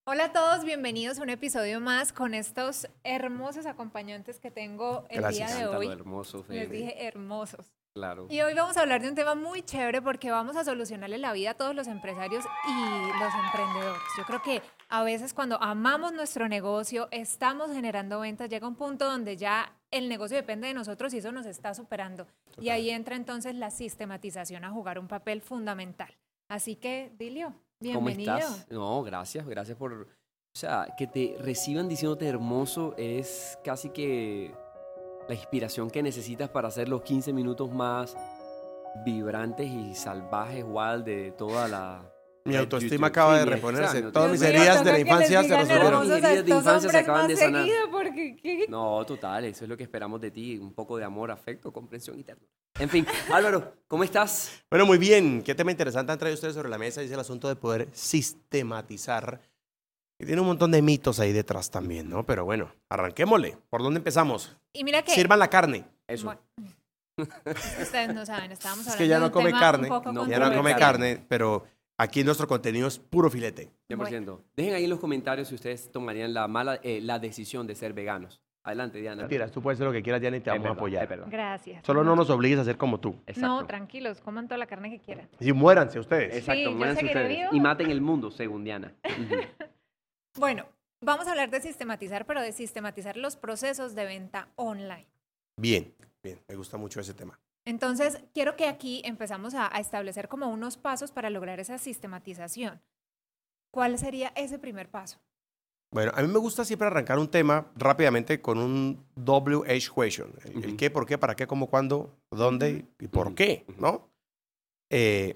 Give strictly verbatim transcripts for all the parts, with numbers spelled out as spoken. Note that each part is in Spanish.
Hola a todos, bienvenidos a un episodio más con estos hermosos acompañantes que tengo el Gracias. día de hoy. Hermoso, Les dije hermosos. Claro. Y hoy vamos a hablar de un tema muy chévere porque vamos a solucionarle la vida a todos los empresarios y los emprendedores. Yo creo que a veces cuando amamos nuestro negocio, estamos generando ventas, llega un punto donde ya el negocio depende de nosotros y eso nos está superando. Total. Y ahí entra entonces la sistematización a jugar un papel fundamental. Así que, Dilio, bienvenido. ¿Cómo estás? No, gracias, gracias por... O sea, que te reciban diciéndote hermoso es casi que la inspiración que necesitas para hacer los quince minutos más vibrantes y salvajes, wild de toda la... Mi autoestima acaba de reponerse. Exacto. Todas mis Dios mío, heridas toca de la que infancia les se digan resolvieron. hermosos a Mis heridas de estos infancia se hombres acaban más de sanar. seguido, porque, ¿qué? No, total, eso es lo que esperamos de ti, un poco de amor, afecto, comprensión y ternura. En fin, Álvaro, ¿cómo estás? Bueno, muy bien. ¿Qué tema interesante han traído ustedes sobre la mesa? Dice el asunto de poder sistematizar. Y tiene un montón de mitos ahí detrás también, ¿no? Pero bueno, arranquémosle. ¿Por dónde empezamos? Y mira que... Sirvan la carne. Eso. Bueno, ustedes no saben, estábamos hablando Es que ya de no un come tema carne. un poco No, Ya no come controversial. carne, pero aquí nuestro contenido es puro filete. cien por ciento. Dejen ahí en los comentarios si ustedes tomarían la mala eh, la decisión de ser veganos. Adelante, Diana. Mentiras, tú puedes hacer lo que quieras, Diana, y te Es vamos a verdad, apoyar. es verdad. Gracias. Solo no nos obligues a ser como tú. Exacto. No, tranquilos, coman toda la carne que quieran. Y muéranse ustedes. Exacto, Sí, yo muéranse seguiré ustedes. vivo. Y maten el mundo, según Diana. Ujú. Bueno, vamos a hablar de sistematizar, pero de sistematizar los procesos de venta online. Bien, bien. Me gusta mucho ese tema. Entonces, quiero que aquí empezamos a, a establecer como unos pasos para lograr esa sistematización. ¿Cuál sería ese primer paso? Bueno, a mí me gusta siempre arrancar un tema rápidamente con un W H question. El, Uh-huh. el qué, por qué, para qué, cómo, cuándo, dónde y por Uh-huh. qué, ¿no? Eh,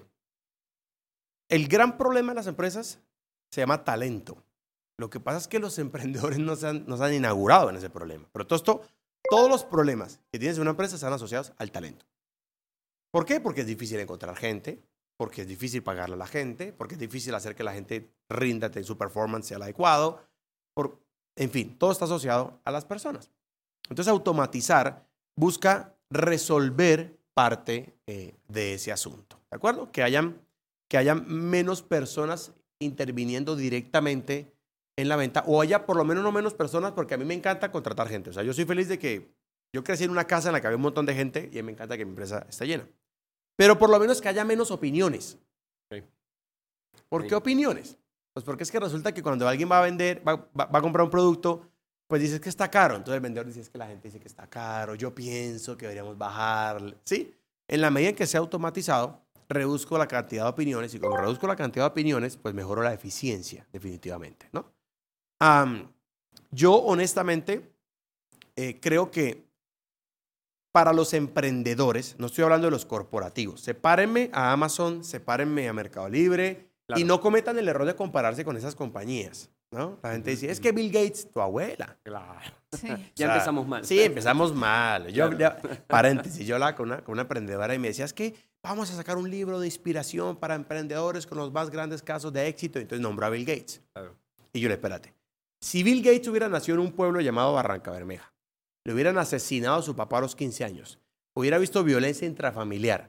el gran problema de las empresas se llama talento. Lo que pasa es que los emprendedores no se han, no se han inaugurado en ese problema. Pero todo esto, todos los problemas que tienes en una empresa están asociados al talento. ¿Por qué? Porque es difícil encontrar gente, porque es difícil pagarle a la gente, porque es difícil hacer que la gente rinda, que su performance sea el adecuado. Por, en fin, todo está asociado a las personas. Entonces, automatizar busca resolver parte eh, de ese asunto. ¿De acuerdo? Que hayan, que hayan menos personas interviniendo directamente en la venta, o haya por lo menos no menos personas, porque a mí me encanta contratar gente. O sea, yo soy feliz de que yo crecí en una casa en la que había un montón de gente y a mí me encanta que mi empresa esté llena. Pero por lo menos que haya menos opiniones. Sí. ¿Por Sí. qué opiniones? Pues porque es que resulta que cuando alguien va a vender, va, va, va a comprar un producto, pues dices que está caro. Entonces el vendedor dice es que la gente dice que está caro, yo pienso que deberíamos bajar. ¿Sí? En la medida en que sea automatizado, reduzco la cantidad de opiniones y como reduzco la cantidad de opiniones, pues mejoro la eficiencia, definitivamente, ¿no? Um, yo honestamente eh, creo que para los emprendedores, no estoy hablando de los corporativos, sepárenme a Amazon, sepárenme a Mercado Libre, Claro. y no cometan el error de compararse con esas compañías, ¿no? La gente dice, es que Bill Gates, tu abuela. Claro. Sí. Ya O sea, empezamos mal. Sí, empezamos mal. Yo, Claro. ya- paréntesis, yo hablaba con una, con una emprendedora y me decía, es que vamos a sacar un libro de inspiración para emprendedores con los más grandes casos de éxito. Entonces nombró a Bill Gates. Claro. Y yo le, espérate, si Bill Gates hubiera nacido en un pueblo llamado Barranca Bermeja, le hubieran asesinado a su papá a los quince años, hubiera visto violencia intrafamiliar,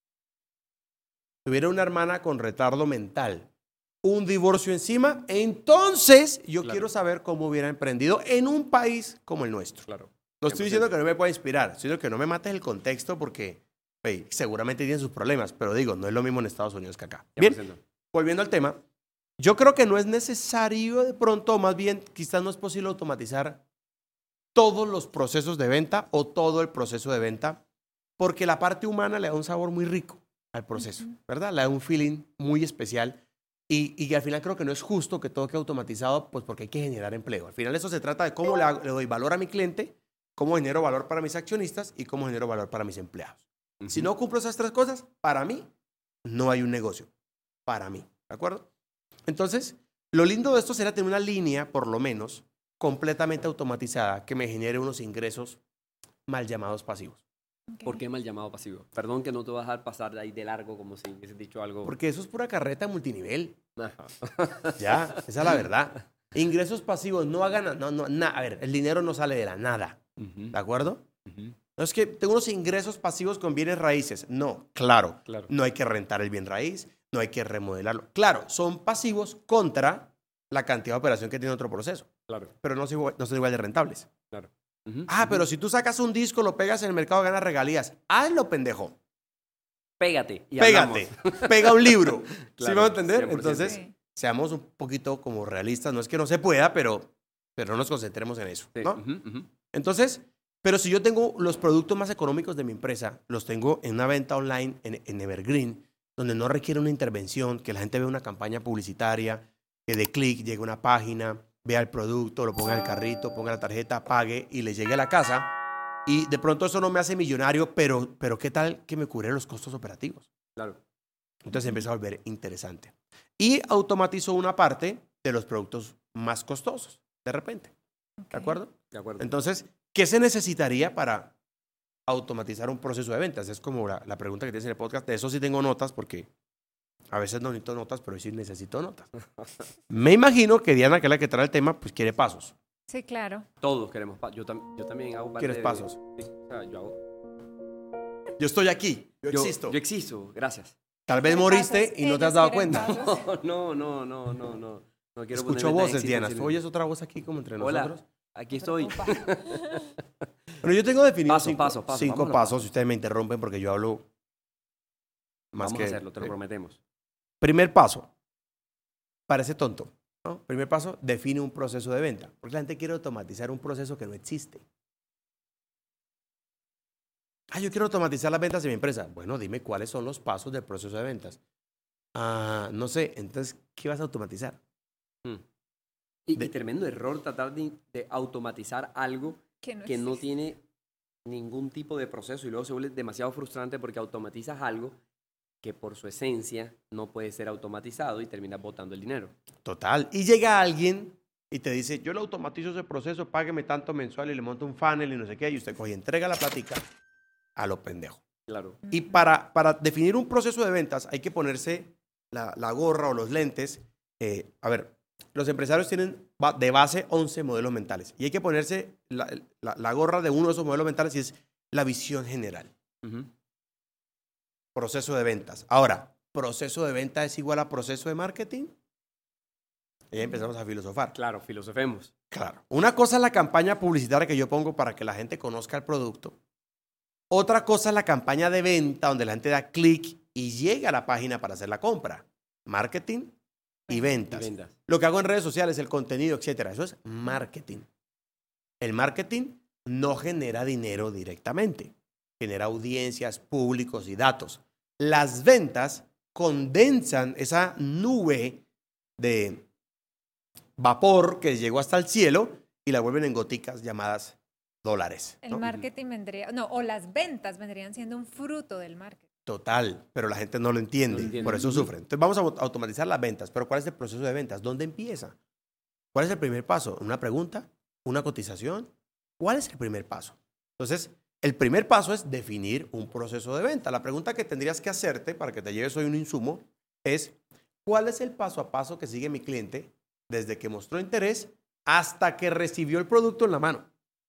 tuviera una hermana con retardo mental, un divorcio encima, entonces yo Claro. quiero saber cómo hubiera emprendido en un país como el nuestro. Claro. No estoy diciendo que no me pueda inspirar, estoy diciendo que no me mates el contexto porque hey, seguramente tienen sus problemas, pero digo, no es lo mismo en Estados Unidos que acá. Bien, cien por ciento. volviendo al tema, yo creo que no es necesario de pronto, más bien quizás no es posible automatizar todos los procesos de venta o todo el proceso de venta, porque la parte humana le da un sabor muy rico al proceso, Ujú. ¿verdad? Le da un feeling muy especial y, y al final creo que no es justo que todo quede automatizado, pues porque hay que generar empleo. Al final eso se trata de cómo le, hago- le doy valor a mi cliente, cómo genero valor para mis accionistas y cómo genero valor para mis empleados. Ujú. Si no cumplo esas tres cosas, para mí no hay un negocio. Para mí, ¿de acuerdo? Entonces, lo lindo de esto será tener una línea, por lo menos, completamente automatizada que me genere unos ingresos mal llamados pasivos. Ok. ¿Por qué mal llamado pasivo? Perdón que no te vas a dejar pasar de ahí de largo como si hubieses dicho algo. Porque eso es pura carreta multinivel. Ajá. Ya, esa es la verdad. Ingresos pasivos no hagan, no, no, na, a ver, el dinero no sale de la nada, Ujú. ¿de acuerdo? Ujú. No es que tengo unos ingresos pasivos con bienes raíces. No, claro, Claro. no hay que rentar el bien raíz, no hay que remodelarlo. Claro, son pasivos contra la cantidad de operación que tiene otro proceso. Claro. Pero no son igual, no son igual de rentables. Claro. Uh-huh. Ah, uh-huh. pero si tú sacas un disco, lo pegas en el mercado, ganas regalías. Hazlo, pendejo. Pégate. Y Pégate. Pega un libro. Claro, ¿Sí me va a entender? cien por ciento. Entonces, Sí. seamos un poquito como realistas. No es que no se pueda, pero, pero no nos concentremos en eso, Sí. ¿no? Uh-huh, uh-huh. Entonces, pero si yo tengo los productos más económicos de mi empresa, los tengo en una venta online en, en Evergreen, donde no requiere una intervención, que la gente vea una campaña publicitaria, que de clic llegue a una página, vea el producto, lo ponga en el carrito, ponga la tarjeta, pague y le llegue a la casa. Y de pronto eso no me hace millonario, pero, pero ¿qué tal que me cubre los costos operativos? Claro. Entonces empieza a volver interesante. Y automatizó una parte de los productos más costosos, de repente. Ok. ¿De acuerdo? De acuerdo. Entonces, ¿qué se necesitaría para automatizar un proceso de ventas? Es como la, la pregunta que tienes en el podcast. De eso sí tengo notas porque a veces no necesito notas, pero sí necesito notas. Me imagino que Diana, que es la que trae el tema, pues quiere pasos. Sí, claro. Todos queremos pasos. Yo, tam- yo también hago parte ¿Quieres de- pasos? Sí, o sea, yo hago... Yo estoy aquí, yo, Yo, existo. yo existo, gracias. Tal vez ¿Quieren moriste pasos? y no te has Ellos dado quieren cuenta. pasos. No, no, no, no, no. No quiero Escucho ponerme tan voces, Diana. exitoso. ¿Tú oyes otra voz aquí como entre Hola, nosotros? aquí estoy. Preocupa. Bueno, yo tengo definido Paso, cinco, paso, paso. cinco Vámonos, pasos. paso. Si ustedes me interrumpen porque yo hablo más Vamos que... a hacerlo, te lo prometemos. Primer paso. Parece tonto, ¿no? Primer paso, define un proceso de venta. Porque la gente quiere automatizar un proceso que no existe. Ah, yo quiero automatizar las ventas de mi empresa. Bueno, dime cuáles son los pasos del proceso de ventas. Ah, no sé, entonces, ¿qué vas a automatizar? Mm. Y, De- y tremendo error tratar de, de automatizar algo Que no que no existe. tiene ningún tipo de proceso y luego se vuelve demasiado frustrante porque automatizas algo que por su esencia no puede ser automatizado y terminas botando el dinero. Total. Y llega alguien y te dice, yo le automatizo ese proceso, págueme tanto mensual y le monto un funnel y no sé qué, y usted coge y entrega la plática a lo pendejo. Claro. Y para, para definir un proceso de ventas hay que ponerse la, la gorra o los lentes. Eh, a ver, los empresarios tienen ba- de base once modelos mentales y hay que ponerse la, la- la gorra de uno de esos modelos mentales y es la visión general. Ujú. Proceso de ventas. Ahora, ¿proceso de venta es igual a proceso de marketing? Y ahí empezamos a filosofar. Claro, filosofemos. Claro. Una cosa es la campaña publicitaria que yo pongo para que la gente conozca el producto. Otra cosa es la campaña de venta donde la gente da clic y llega a la página para hacer la compra. Marketing y ventas. Y ventas. Lo que hago en redes sociales, el contenido, etcétera. Eso es marketing. El marketing no genera dinero directamente. Genera audiencias, públicos y datos. Las ventas condensan esa nube de vapor que llegó hasta el cielo y la vuelven en goticas llamadas dólares. El ¿no? marketing vendría, no, o las ventas vendrían siendo un fruto del marketing. Total, pero la gente no lo entiende, No lo entiende. por eso Ujú. sufren. Entonces vamos a au- automatizar las ventas, pero ¿cuál es el proceso de ventas? ¿Dónde empieza? ¿Cuál es el primer paso? ¿Una pregunta? ¿Una cotización? ¿Cuál es el primer paso? Entonces, el primer paso es definir un proceso de venta. La pregunta que tendrías que hacerte para que te lleves hoy un insumo es, ¿cuál es el paso a paso que sigue mi cliente desde que mostró interés hasta que recibió el producto en la mano?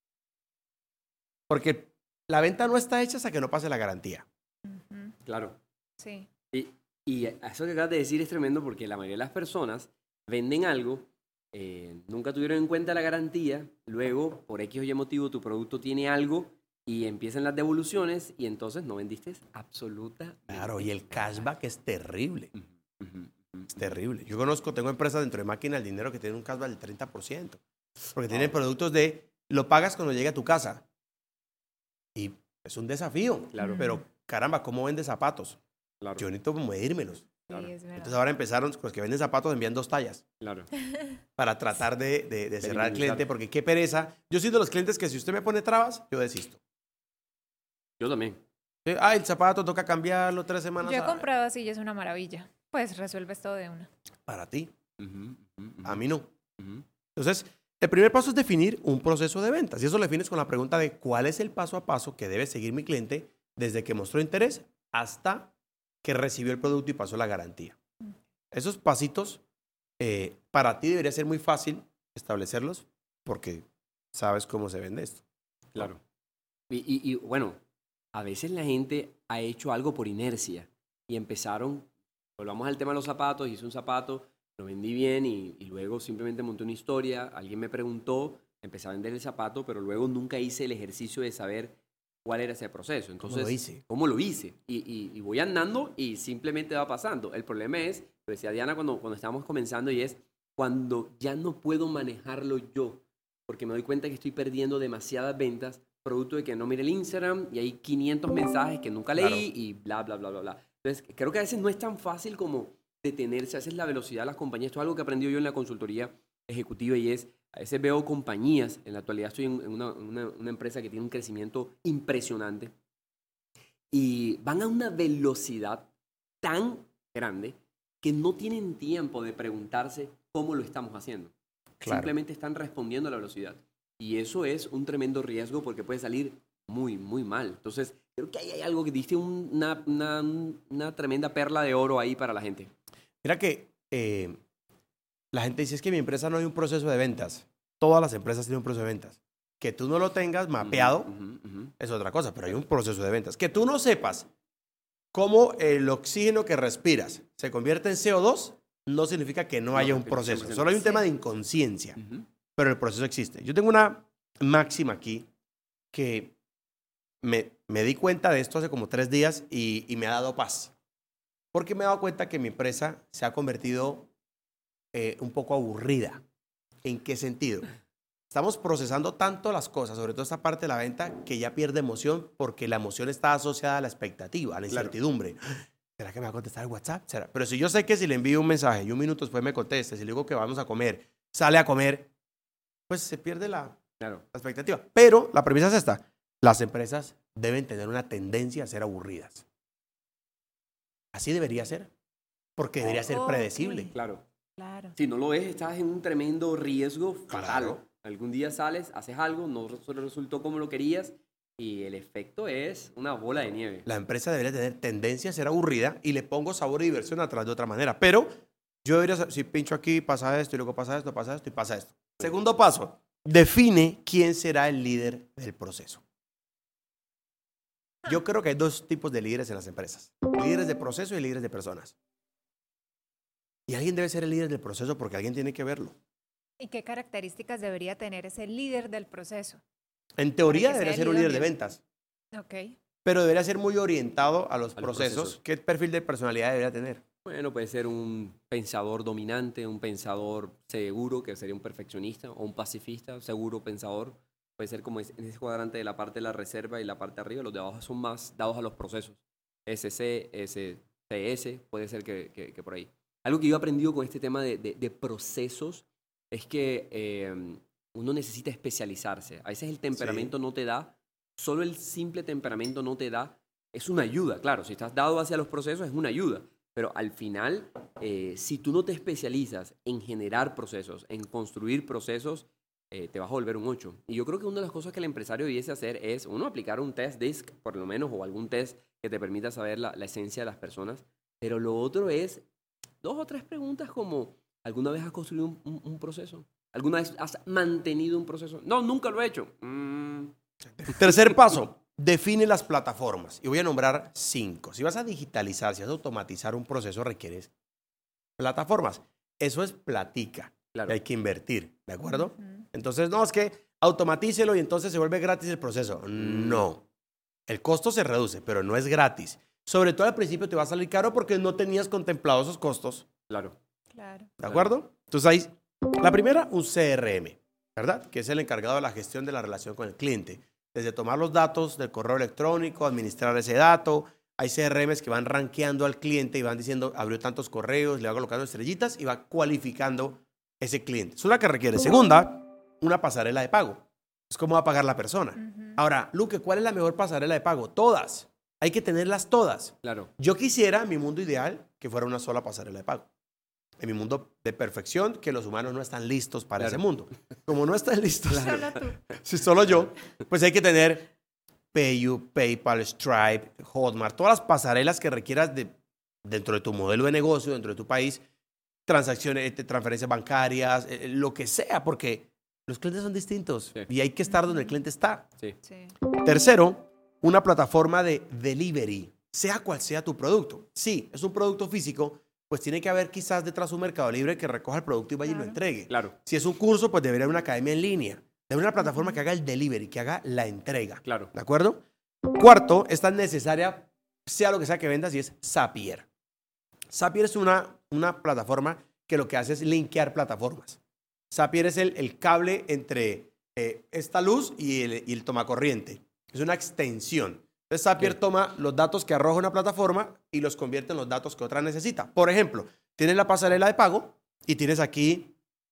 Porque la venta no está hecha hasta que no pase la garantía. Ujú. Claro. Sí. Y, y eso que acabas de decir es tremendo porque la mayoría de las personas venden algo, eh, nunca tuvieron en cuenta la garantía, luego por X o Y motivo tu producto tiene algo y empiezan las devoluciones y entonces no vendiste absolutamente. Claro, y el cashback es terrible. Ujú, ujú, ujú. Es terrible. Yo conozco, tengo empresas dentro de Máquina del Dinero que tienen un cashback del treinta por ciento. Porque tienen productos de, lo pagas cuando llegue a tu casa. Y es un desafío. Claro, Pero caramba, ¿cómo vende zapatos? claro, Yo necesito medírmelos. Claro. Sí, es verdad. Entonces ahora empezaron, los que venden zapatos envían dos tallas claro. para tratar de, de- de cerrar al minimizar. cliente, porque qué pereza. Yo soy de los clientes que si usted me pone trabas, yo desisto. Yo también. Sí, Ah, el zapato toca cambiarlo tres semanas. Yo he ah, comprado así y es una maravilla. Pues resuelves todo de una. Para ti, Ujú, ujú, ujú, a mí no. ujú. Entonces, el primer paso es definir un proceso de ventas. Y eso lo defines con la pregunta de cuál es el paso a paso que debe seguir mi cliente desde que mostró interés hasta que recibió el producto y pasó la garantía. Esos pasitos, eh, para ti debería ser muy fácil establecerlos porque sabes cómo se vende esto. Claro. Y, y- y, bueno, a veces la gente ha hecho algo por inercia y empezaron, volvamos al tema de los zapatos, hice un zapato, lo vendí bien y, y luego simplemente monté una historia, alguien me preguntó, empecé a vender el zapato, pero luego nunca hice el ejercicio de saber cuál era ese proceso. Entonces, ¿Cómo lo hice? ¿Cómo lo hice? Y, y, y voy andando y simplemente va pasando. El problema es, lo decía Diana cuando, cuando estábamos comenzando, y es cuando ya no puedo manejarlo yo, porque me doy cuenta que estoy perdiendo demasiadas ventas, producto de que no mire el Instagram y hay quinientos mensajes que nunca leí Claro. y bla, bla, bla, bla, bla. Entonces, creo que a veces no es tan fácil como detenerse, a veces la velocidad de las compañías. Esto es algo que aprendí yo en la consultoría ejecutiva y es, a veces veo compañías, en la actualidad estoy en una, una, una empresa que tiene un crecimiento impresionante y van a una velocidad tan grande que no tienen tiempo de preguntarse cómo lo estamos haciendo. Claro. Simplemente están respondiendo a la velocidad. Y eso es un tremendo riesgo porque puede salir muy, muy mal. Entonces, creo que ahí hay algo que diste un- una, una, una tremenda perla de oro ahí para la gente. Mira que eh, la gente dice, es que en mi empresa no hay un proceso de ventas. Todas las empresas tienen un proceso de ventas. Que tú no lo tengas mapeado Ujú, ujú, ujú. es otra cosa, pero hay un proceso de ventas. Que tú no sepas cómo el oxígeno que respiras se convierte en C O dos, no significa que no, No, haya un que proceso. cien por ciento. Solo hay un Sí. tema de inconsciencia, Ujú. pero el proceso existe. Yo tengo una máxima aquí que me, me di cuenta de esto hace como tres días y, y me ha dado paz. Porque me he dado cuenta que mi empresa se ha convertido eh, un poco aburrida. ¿En qué sentido? Estamos procesando tanto las cosas, sobre todo esta parte de la venta, que ya pierde emoción porque la emoción está asociada a la expectativa, a la Claro. incertidumbre. ¿Será que me va a contestar el WhatsApp? ¿Será? Pero si yo sé que si le envío un mensaje y un minuto después me conteste, si le digo que vamos a comer, sale a comer, pues se pierde la, Claro. la expectativa. Pero la premisa es esta. Las empresas deben tener una tendencia a ser aburridas. Así debería ser. Porque debería ser Ok. predecible. Claro. Claro. Si no lo es, estás en un tremendo riesgo fatal. Claro. Algún día sales, haces algo, no re- resultó como lo querías y el efecto es una bola de nieve. La empresa debería tener tendencia a ser aburrida y le pongo sabor y diversión atrás de otra manera. Pero yo debería, sa- si pincho aquí, pasa esto y luego pasa esto, pasa esto y pasa esto. Segundo paso, define quién será el líder del proceso. Yo creo que hay dos tipos de líderes en las empresas. Líderes de proceso y líderes de personas. Y alguien debe ser el líder del proceso porque alguien tiene que verlo. ¿Y qué características debería tener ese líder del proceso? En teoría que debería sea ser el un líder líder de bien. ventas, Ok. pero debería ser muy orientado a los A los procesos. procesos. ¿Qué perfil de personalidad debería tener? Bueno, puede ser un pensador dominante, un pensador seguro, que sería un perfeccionista, o un pacifista, seguro pensador. Puede ser como es- en ese cuadrante de la parte de la reserva y la parte de arriba, los de abajo son más dados a los procesos. S C, S C S, puede ser que, que- que por ahí. Algo que yo he aprendido con este tema de, de- de procesos es que eh, uno necesita especializarse. A veces el temperamento no te da, solo el simple temperamento no te da. Es una ayuda, claro, si estás dado hacia los procesos es una ayuda. Pero al final, eh, si tú no te especializas en generar procesos, en construir procesos, eh, te vas a volver un ocho. Y yo creo que una de las cosas que el empresario debiese hacer es, uno, aplicar un test D I S C, por lo menos, o algún test que te permita saber la, la esencia de las personas. Pero lo otro es dos o tres preguntas como, ¿alguna vez has construido un, un- un proceso? ¿Alguna vez has mantenido un proceso? No, nunca lo he hecho. Mm, Tercer paso, define las plataformas. Y voy a nombrar cinco. Si vas a digitalizar, si vas a automatizar un proceso, requieres plataformas. Eso es platica. claro. Y hay que invertir, ¿de acuerdo? Ujú. Entonces, no, es que automatícelo y entonces se vuelve gratis el proceso. No. El costo se reduce, pero no es gratis. Sobre todo al principio te va a salir caro porque no tenías contemplado esos costos. Claro. Claro. ¿De Claro. acuerdo? Entonces ahí, la primera, un C R M, ¿verdad? Que es el encargado de la gestión de la relación con el cliente. Desde tomar los datos del correo electrónico, administrar ese dato. Hay C R Ms que van rankeando al cliente y van diciendo, abrió tantos correos, le va colocando estrellitas y va cualificando ese cliente. Es una que requiere. Segunda, una pasarela de pago. Es cómo va a pagar la persona. Ujú. Ahora, Luque, ¿cuál es la mejor pasarela de pago? Todas. Hay que tenerlas todas. Claro. Yo quisiera, en mi mundo ideal, que fuera una sola pasarela de pago. En mi mundo de perfección, que los humanos no están listos para Claro. ese mundo. Como no están listos, Solo tú. si solo yo, pues hay que tener PayU, PayPal, Stripe, Hotmart, todas las pasarelas que requieras de, dentro de tu modelo de negocio, dentro de tu país, transacciones, eh, transferencias bancarias, eh, lo que sea, porque los clientes son distintos Sí. y hay que estar donde el cliente está. Sí. Sí. Tercero, una plataforma de delivery, sea cual sea tu producto. Sí, es un producto físico, pues tiene que haber quizás detrás un Mercado Libre que recoja el producto y vaya Claro. y lo entregue. Claro, Si es un curso, pues debería haber una academia en línea. Debería haber una plataforma que haga el delivery, que haga la entrega. claro. ¿De acuerdo? Cuarto, es tan necesaria, sea lo que sea que vendas, y es Zapier. Zapier es una, una plataforma que lo que hace es linkear plataformas. Zapier es el, el cable entre eh, esta luz y el, y el tomacorriente. Es una extensión. Entonces Zapier Ok. toma los datos que arroja una plataforma y los convierte en los datos que otra necesita. Por ejemplo, tienes la pasarela de pago y tienes aquí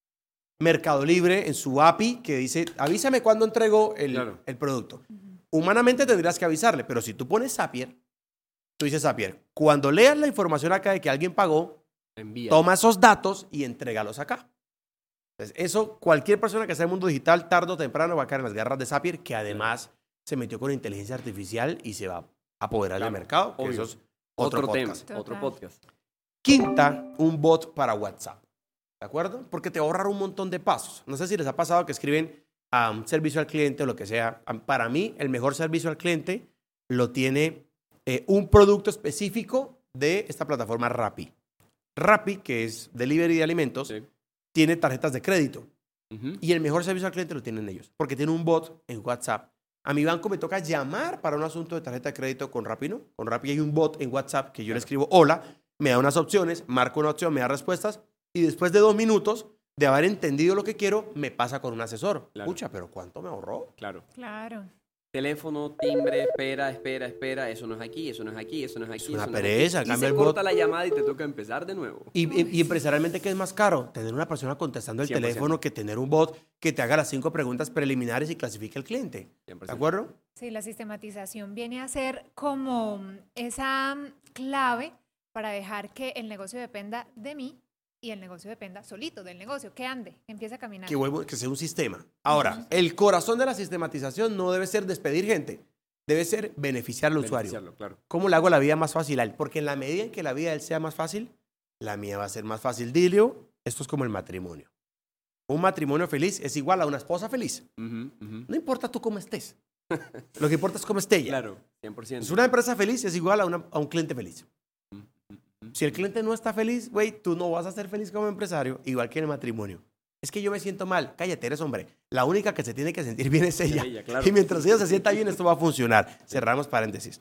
Mercado Libre en su A P I que dice, avísame cuando entrego el, Claro. el producto. Humanamente tendrías que avisarle, pero si tú pones Zapier, tú dices Zapier, cuando leas la información acá de que alguien pagó, Envía. toma esos datos y entrégalos acá. Entonces, eso, cualquier persona que está en el mundo digital, tarde o temprano va a caer en las garras de Zapier, que además se metió con inteligencia artificial y se va a apoderar Claro, del mercado, que obvio. eso es otro, Otro, tema, podcast. otro Total. podcast. Quinta, un bot para WhatsApp. ¿De acuerdo? Porque te va a ahorrar un montón de pasos. No sé si les ha pasado que escriben a un servicio al cliente o lo que sea. Am- Para mí, el mejor servicio al cliente lo tiene eh, un producto específico de esta plataforma Rappi. Rappi, que es delivery de alimentos, Sí. tiene tarjetas de crédito. Ujú. Y el mejor servicio al cliente lo tienen ellos, porque tiene un bot en WhatsApp. A mi banco me toca llamar para un asunto de tarjeta de crédito con Rappi, ¿no? Con Rappi hay un bot en WhatsApp que yo le Claro. escribo hola, me da unas opciones, marco una opción, me da respuestas y después de dos minutos de haber entendido lo que quiero, me pasa con un asesor. Claro. Pucha, pero ¿cuánto me ahorró? Claro. Claro. Teléfono, timbre, espera, espera, espera. Eso no es aquí, eso no es aquí, eso no es aquí. Es una eso no es pereza, aquí. Y cambia se el corta bot. la llamada y te toca empezar de nuevo. Y, y- y empresarialmente, ¿qué es más caro? Tener una persona contestando el cien por ciento. teléfono que tener un bot que te haga las cinco preguntas preliminares y clasifique al cliente. cien por ¿De ciento. acuerdo? Sí, la sistematización viene a ser como esa clave para dejar que el negocio dependa de mí y el negocio dependa solito del negocio, que ande, que empiece a caminar. Que, vuelvo, que sea un sistema. Ahora, el corazón de la sistematización no debe ser despedir gente, debe ser beneficiar al usuario. Beneficiarlo, claro. ¿Cómo le hago la vida más fácil a él? Porque en la medida en que la vida de él sea más fácil, la mía va a ser más fácil. Dilio, esto es como el matrimonio. Un matrimonio feliz es igual a una esposa feliz. Ujú, ujú. No importa tú cómo estés. Lo que importa es cómo esté ella. Claro, cien por ciento. Es una empresa feliz es igual a, una- a un cliente feliz. Si el cliente no está feliz, güey, tú no vas a ser feliz como empresario, igual que en el matrimonio. Es que yo me siento mal. Cállate, eres hombre. La única que se tiene que sentir bien es ella. Ella, claro. Y mientras ella se sienta bien, esto va a funcionar. Cerramos paréntesis.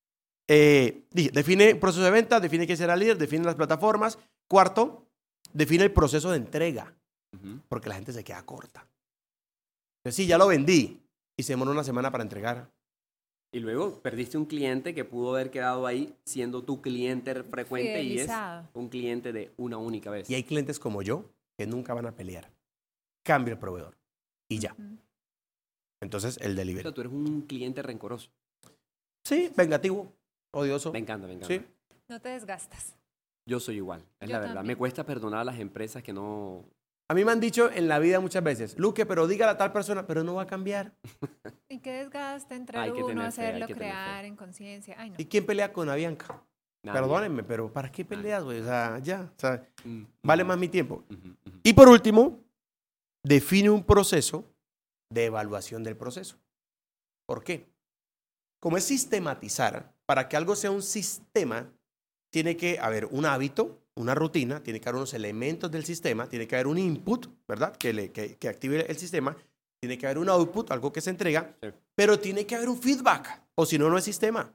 Eh, dije, define proceso de venta, define qué será líder, define las plataformas. Cuarto, define el proceso de entrega, Ujú. porque la gente se queda corta. Entonces, sí, ya lo vendí y se demoró una semana para entregar. Y luego perdiste un cliente que pudo haber quedado ahí siendo tu cliente frecuente y es Fidelizado. un cliente de una única vez. Y hay clientes como yo que nunca van a pelear. Cambia el proveedor y ya. Ujú. Entonces, el Pero delivery. tú eres un cliente rencoroso. Sí, vengativo, odioso. Me encanta, me encanta. Sí. No te desgastas. Yo soy igual, es Yo la verdad. también. Me cuesta perdonar a las empresas que no... A mí me han dicho en la vida muchas veces, Luque, pero dígale a tal persona, pero no va a cambiar. Y qué desgaste entrar Hay que uno, tener fe, hacerlo, hay que tener fe. crear en conciencia. Ay, no. ¿Y quién pelea con Avianca? Nadie. Perdónenme, pero ¿para qué peleas, güey? O sea, ya. O sea, Mm, vale mm, más mi tiempo. ujú, ujú. Y por último, define un proceso de evaluación del proceso. ¿Por qué? Como es sistematizar, para que algo sea un sistema, tiene que haber un hábito, una rutina, tiene que haber unos elementos del sistema, tiene que haber un input, ¿verdad? Que, le, que, que active el sistema, tiene que haber un output, algo que se entrega, Sí. pero tiene que haber un feedback, o si no, no es sistema.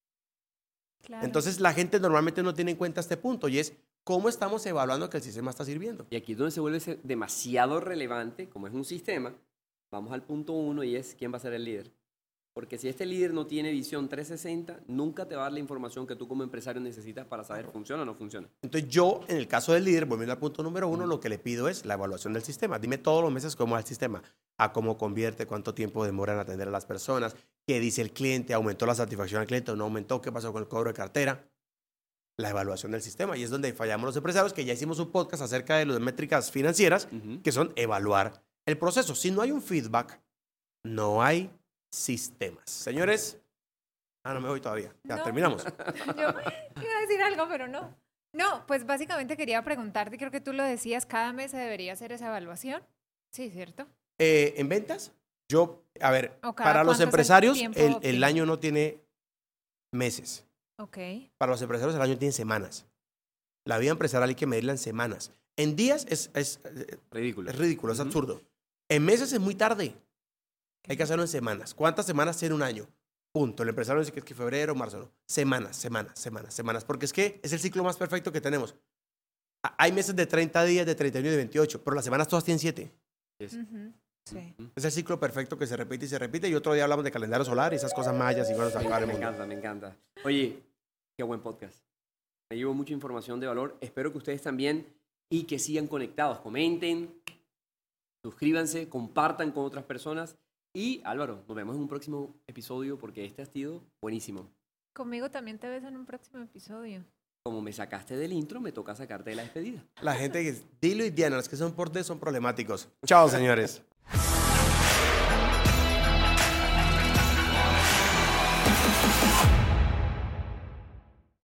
Claro. Entonces la gente normalmente no tiene en cuenta este punto y es cómo estamos evaluando que el sistema está sirviendo. Y aquí es donde se vuelve se- demasiado relevante, como es un sistema, vamos al punto uno y es quién va a ser el líder. Porque si este líder no tiene visión trescientos sesenta, nunca te va a dar la información que tú como empresario necesitas para saber funciona o no funciona. Entonces yo, en el caso del líder, volviendo al punto número uno, lo que le pido es la evaluación del sistema. Dime todos los meses cómo va el sistema, a cómo convierte, cuánto tiempo demora en atender a las personas, qué dice el cliente, aumentó la satisfacción al cliente o no aumentó, qué pasó con el cobro de cartera. La evaluación del sistema. Y es donde fallamos los empresarios, que ya hicimos un podcast acerca de las métricas financieras, Ujú. que son evaluar el proceso. Si no hay un feedback, no hay sistemas. Señores, ah, no me voy todavía. Ya No. terminamos. Yo iba a decir algo, pero no. No, pues básicamente quería preguntarte, creo que tú lo decías, cada mes se debería hacer esa evaluación. Sí, ¿cierto? Eh, en ventas, yo, a ver, O cada para los cuánto es el empresarios, tiempo el, el óptimo. año no tiene meses. Ok. Para los empresarios, el año tiene semanas. La vida empresarial hay que medirla en semanas. En días es, es, Ridículo. es ridículo, es Ujú. absurdo. En meses es muy tarde. Hay que hacerlo en semanas. ¿Cuántas semanas tiene un año? Punto. El empresario dice que es que febrero, marzo, no. Semanas, semanas, semanas, semanas. Porque es que es el ciclo más perfecto que tenemos. A- Hay meses de treinta días, de treinta y uno y de veintiocho, pero las semanas todas tienen siete. Es- Ujú, sí. Ujú. Es el ciclo perfecto que se repite y se repite. Y otro día hablamos de calendario solar y esas cosas mayas y bueno, se Me, acaba el me mundo. encanta, me encanta. Oye, qué buen podcast. Me llevo mucha información de valor. Espero que ustedes también y que sigan conectados. Comenten, suscríbanse, compartan con otras personas. Y Álvaro, nos vemos en un próximo episodio porque este ha sido buenísimo. Conmigo también te ves en un próximo episodio. Como me sacaste del intro, me toca sacarte de la despedida. La gente que es Dilo y Diana, los que son por D son problemáticos. Chao, señores.